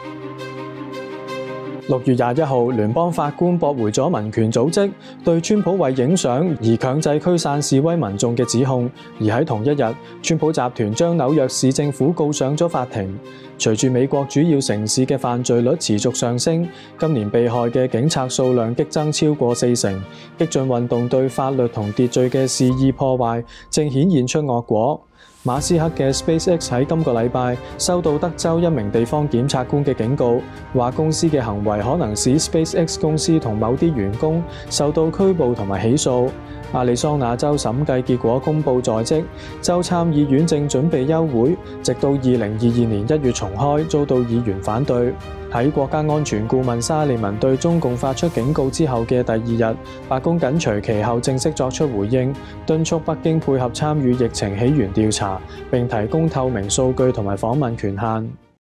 6月21號，聯邦法官駁回咗民權組織對川普為影相而強制驅散示威民眾嘅指控，而喺同一日，川普集團將紐約市政府告上咗法庭。隨住美國主要城市嘅犯罪率持續上升，今年被害嘅警察數量激增超過40%，激進運動對法律同秩序嘅肆意破壞正顯現出惡果。馬斯克嘅 SpaceX 喺今個禮拜收到德州一名地方檢察官嘅警告，話公司嘅行為可能使 SpaceX 公司同某啲員工受到拘捕同埋起訴。亞利桑那州審計結果公佈在即，州參議院正準備休會，直到2022年1月重開，遭到議員反對。喺國家安全顧問沙利文對中共發出警告之後嘅第2日，白宮緊隨其後正式作出回應，敦促北京配合參與疫情起源調查，並提供透明數據同埋訪問權限。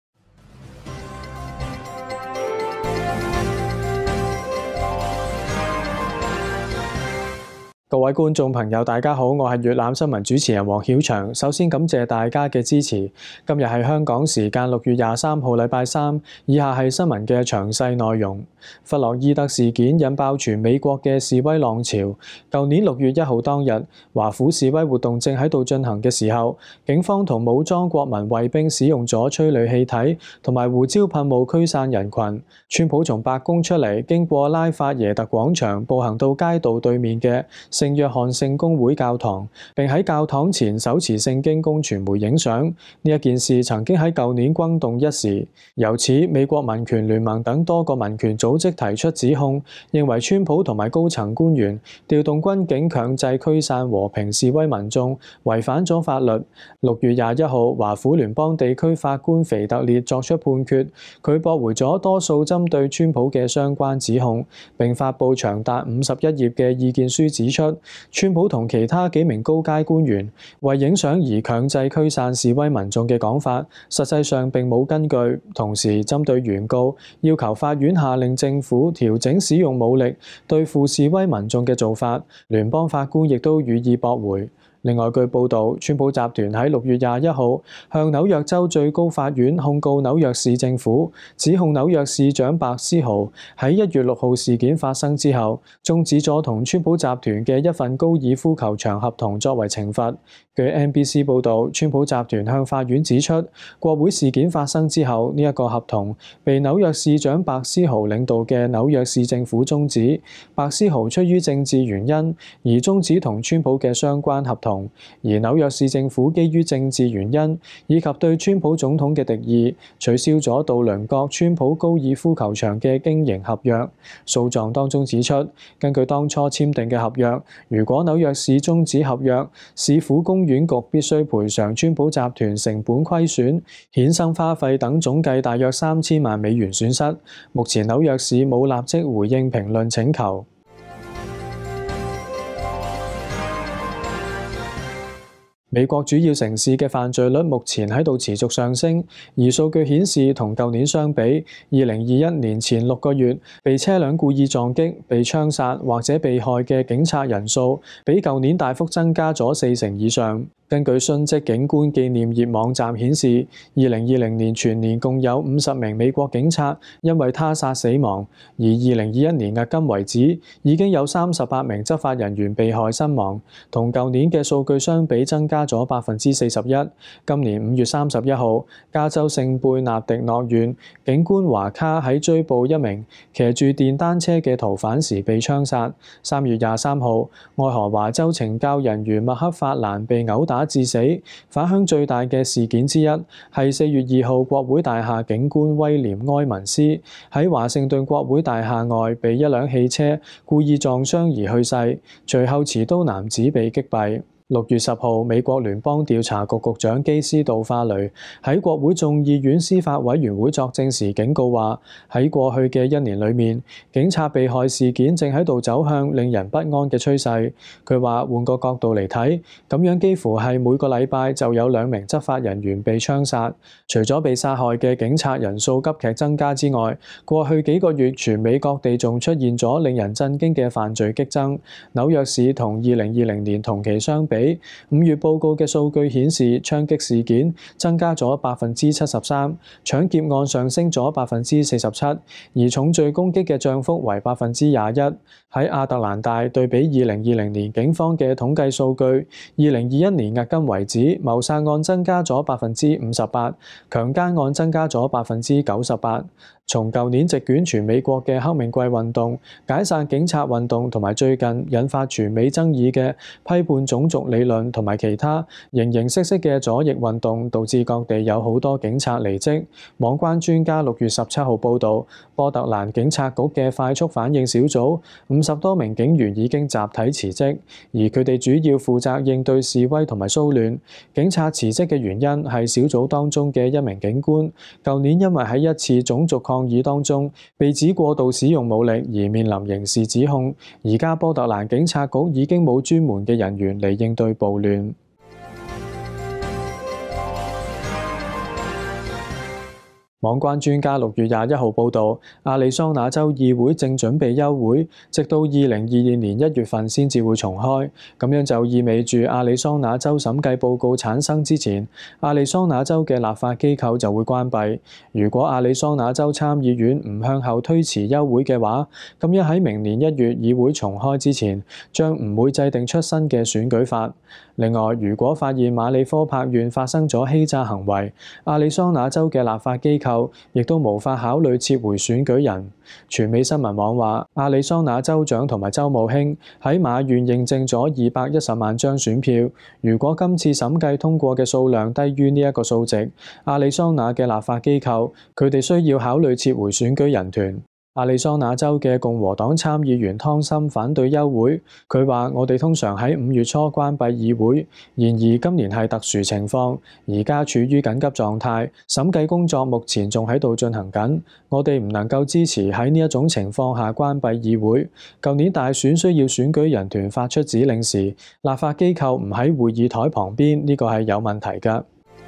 各位觀眾朋友，大家好，我係粵覽新聞主持人黃曉翔。首先感謝大家嘅支持。今日係香港時間6月23號禮拜三，以下係新聞嘅詳細內容。弗洛伊德事件引爆全美國嘅示威浪潮。舊年6月1號當日，華府示威活動正喺度進行嘅時候，警方同武裝國民衛兵使用咗催淚氣體同埋胡椒噴霧驅散人群。川普從白宮出嚟，經過拉法耶特廣場，步行到街道對面嘅聖約翰聖公會教堂，並喺教堂前手持聖經供傳媒影相。呢一件事曾經喺舊年轟動一時。由此，美國民權聯盟等多個民權組織提出指控，認為川普同埋高層官員調動軍警強制驅散和平示威民眾，違反咗法律。6月21號，華府聯邦地區法官腓特烈作出判決，佢駁回咗多數針對川普嘅相關指控，並發布長達51頁嘅意見書，指出川普同其他幾名高階官員為影相而強制驅散示威民眾嘅講法，實際上並冇根據。同時，針對原告要求法院下令政府調整使用武力對付示威民眾嘅做法，聯邦法官亦都予以駁回。另外，據報導，川普集團喺6月21號向紐約州最高法院控告紐約市政府，指控紐約市長白思豪喺1月6號事件發生之後，終止咗同川普集團嘅一份高爾夫球場合同作為懲罰。據 NBC 報導，川普集團向法院指出，國會事件發生之後，呢一個合同被紐約市長白思豪領導嘅紐約市政府終止。白思豪出於政治原因而終止同川普嘅相關合同，而紐約市政府基於政治原因以及對川普總統嘅敵意，取消咗杜倫國川普高爾夫球場嘅經營合約。訴狀當中指出，根據當初簽訂嘅合約，如果紐約市終止合約，市府公園局必須賠償川普集團成本虧損、衍生花費等總計大約3000萬美元損失。目前紐約市冇立即回應評論請求。美國主要城市嘅犯罪率目前喺度持續上升，而數據顯示同舊年相比，2021年前6個月被車輛故意撞擊、被槍殺或者被害嘅警察人數，比舊年大幅增加咗40%以上。根據殉職警官紀念業網站顯示，2020年全年共有50名美國警察因為他殺死亡，而2021年迄今為止已經有38名執法人員被害身亡，同舊年嘅數據相比增加咗41%。今年5月31號，加州聖貝納迪諾縣警官華卡喺追捕一名騎住電單車嘅逃犯時被槍殺。3月23號，愛荷華州懲教人員麥克法蘭被毆打致死。反響最大嘅事件之一係4月2號國會大廈警官威廉埃文斯喺華盛頓國會大廈外被一輛汽車故意撞傷而去世，隨後持刀男子被擊斃。6月10號，美國聯邦調查局局長基斯杜化雷喺國會眾議院司法委員會作證時警告話，喺過去嘅1年裏面，警察被害事件正喺度走向令人不安嘅趨勢。佢話換個角度嚟睇，咁樣幾乎係每個禮拜就有2名執法人員被槍殺。除咗被殺害嘅警察人數急劇增加之外，過去幾個月全美各地仲出現咗令人震驚嘅犯罪激增。紐約市同2020年同期相比， 比。5月報告嘅數據顯示，槍擊事件增加咗73%，搶劫案上升咗47%，而重罪攻擊嘅漲幅為21%。喺亞特蘭大對比2020年警方嘅統計數據，2021年迄今為止，謀殺案增加咗58%，強姦案增加咗98%。從舊年席捲全美國嘅黑命貴運動、解散警察運動同埋最近引發全美爭議嘅批判種族理論同埋其他形形色色嘅左翼運動，導致各地有好多警察離職。網關專家6月17號報導，波特蘭警察局嘅快速反應小組50多名警員已經集體辭職，而佢哋主要負責應對示威同埋騷亂。警察辭職嘅原因係小組當中嘅一名警官，舊年因為喺一次種族抗議當中被指過度使用武力而面臨刑事指控。而家波特蘭警察局已經冇專門嘅人員嚟應對暴亂。網關專家6月21號報導，亞利桑那州議會正準備休會，直到2022年1月份先至會重開。咁樣就意味住亞利桑那州審計報告產生之前，亞利桑那州嘅立法機構就會關閉。如果亞利桑那州參議院唔向後推遲休會嘅話，咁樣喺明年1月議會重開之前，將唔會制定出新嘅選舉法。另外，如果發現馬里科帕縣發生咗欺詐行為，亞利桑那州嘅立法機構亦都無法考慮撤回選舉人。全美新聞網話，亞利桑那州長同埋州務卿喺馬縣認證咗210萬張選票。如果今次審計通過嘅數量低於呢一個數值，亞利桑那嘅立法機構佢哋需要考慮撤回選舉人團。亞利桑那州嘅共和黨參議員湯森反對休會，佢話：我哋通常喺5月初關閉議會，然而今年係特殊情況，而家處於緊急狀態，審計工作目前仲喺度進行緊，我哋唔能夠支持喺呢一種情況下關閉議會。舊年大選需要選舉人團發出指令時，立法機構唔喺會議台旁邊，呢個係有問題㗎。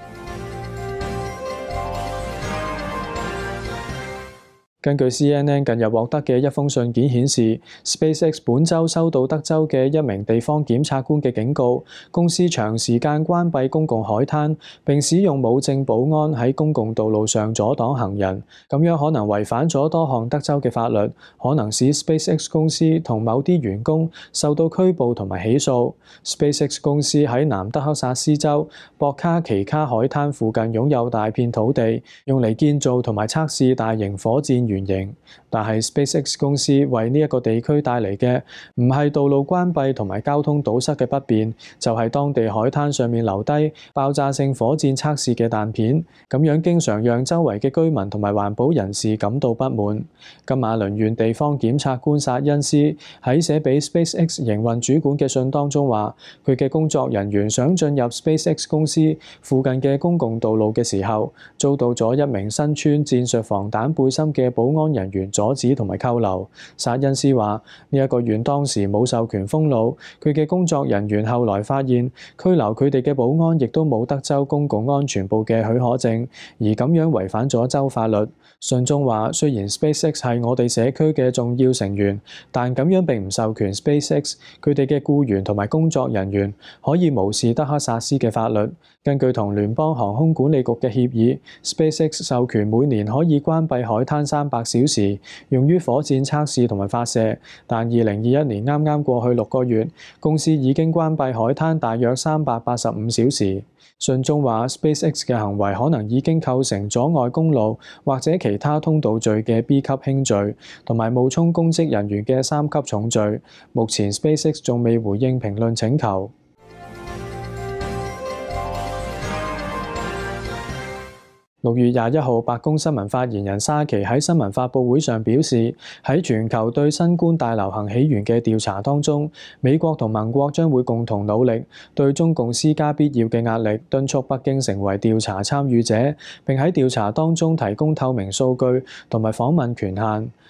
根據 CNN 近日獲得嘅一封信件顯示 ，SpaceX 本週收到德州嘅一名地方檢察官嘅警告，公司長時間關閉公共海灘，並使用無證保安喺公共道路上阻擋行人，咁樣可能違反咗多項德州嘅法律，可能使 SpaceX 公司同某啲員工受到拘捕同埋起訴。SpaceX 公司喺南德克薩斯州博卡奇卡海灘附近擁有大片土地，用嚟建造同埋測試大型火箭原型，但係 SpaceX 公司為呢一個地區帶嚟嘅唔係道路關閉同埋交通堵塞嘅不便，就係當地海灘上面留低爆炸性火箭測試嘅彈片，咁樣經常讓周圍嘅居民同埋環保人士感到不滿。金馬倫縣地方檢察官薩恩斯喺寫俾 SpaceX 營運主管嘅信當中話，佢嘅工作人員想進入 SpaceX 公司附近嘅公共道路嘅時候，遭到咗一名身穿戰術防彈背心嘅保安人員阻止同埋扣留。薩恩斯話：呢一個縣當時冇授權封路，佢嘅工作人員後來發現拘留佢哋嘅保安亦都冇德州公共安全部嘅許可證，而咁樣違反咗州法律。信中話：雖然 SpaceX 係我哋社區嘅重要成員，但咁樣並唔授權 SpaceX 佢哋嘅僱員同埋工作人員可以無視德克薩斯嘅法律。根據同聯邦航空管理局嘅協議， SpaceX 授權每年可以關閉海灘300小時，用於火箭測試同埋發射。但2021年啱啱過去6個月，公司已經關閉海灘大約385小時。信中話 SpaceX 嘅行為可能已經構成阻礙公路或者其他通道罪嘅 B 級輕罪，同埋冒充公職人員嘅3級重罪。目前 SpaceX 仲未回應評論請求。6月21號，白宮新聞發言人沙奇喺新聞發佈會上表示，喺全球對新冠大流行起源嘅調查當中，美國同盟國將會共同努力，對中共施加必要嘅壓力，敦促北京成為調查參與者，並喺調查當中提供透明數據同埋訪問權限。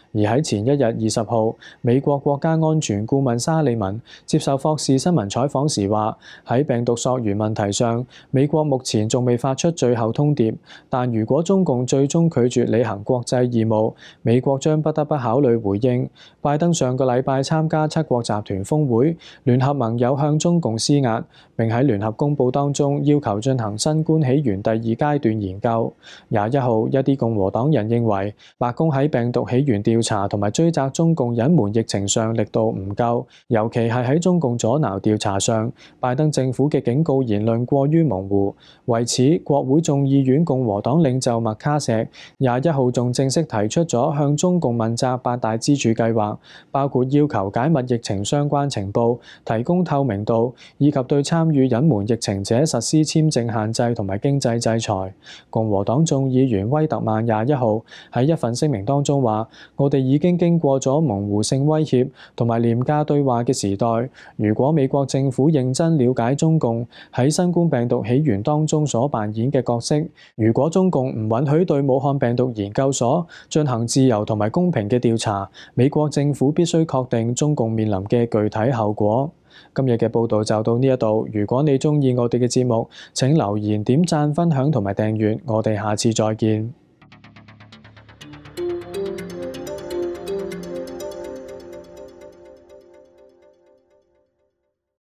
而喺前一日20號，美國國家安全顧問沙利文接受霍士新聞採訪時話：喺病毒溯源問題上，美國目前仲未發出最後通牒，但如果中共最終拒絕履行國際義務，美國將不得不考慮回應。拜登上個禮拜參加七國集團峰會，聯合盟友向中共施壓，並喺聯合公佈當中要求進行新冠起源第二階段研究。21號，一啲共和黨人認為白宮喺病毒起源調查同埋追責中共隱瞞疫情上力度唔夠，尤其係喺中共阻撓調查上，拜登政府嘅警告言論過於模糊。為此，國會眾議院共和黨領袖麥卡錫21號仲正式提出咗向中共問責8大支柱計劃，包括要求解密疫情相關情報、提供透明度，以及對參與隱瞞疫情者實施簽證限制同埋經濟制裁。共和黨眾議員威特曼21號喺一份聲明當中話：我哋已經經過咗模糊性威脅同埋廉價對話嘅時代。如果美國政府認真了解中共喺新冠病毒起源當中所扮演嘅角色，如果中共唔允許對武漢病毒研究所進行自由同埋公平嘅調查，美國政府必須確定中共面臨嘅具體後果。今日嘅報導就到呢一度。如果你鍾意我哋嘅節目，請留言、點讚、分享同埋訂閱。我哋下次再見。